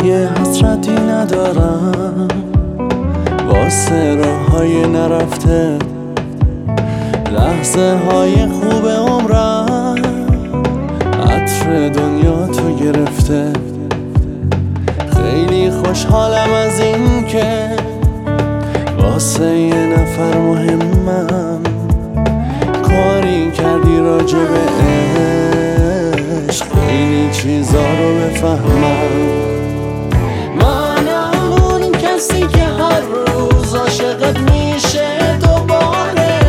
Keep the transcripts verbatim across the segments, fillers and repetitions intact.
دیگه حسرتی ندارم واسه راه‌های نرفته، لحظه های خوب عمرم عطر دنیا تو گرفته. خیلی خوشحالم از این که واسه یه نفر مهمم، کاری کردی راجع به عشق خیلی چیزا رو بفهمم. منم اون کسی که هر روز عاشقت میشه دوباره،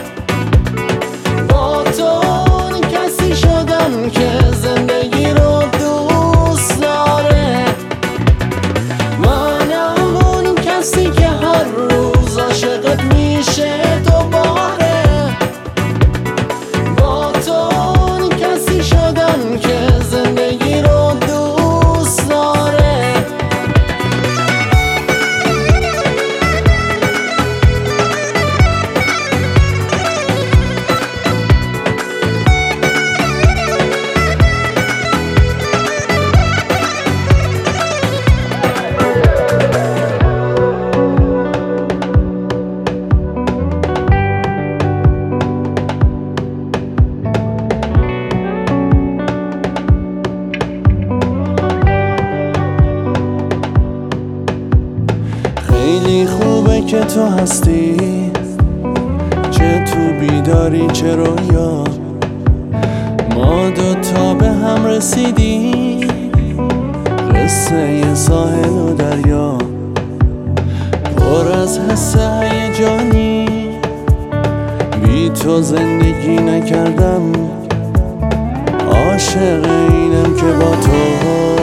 با تو اون کسی شدم که زندگی رو دوست داره. منم اون کسی که هر روز عاشقت میشه دوباره، با تو اون کسی شدم که زندگی رو دوست داره. خیلی خوبه که تو هستی، چه تو بیداری چه رویا، ما دوتا به هم رسیدیم، قصه یه ساحل و دریا، پر از حس هیجانی. بی تو زندگی نکردم، عاشق اینم که با تو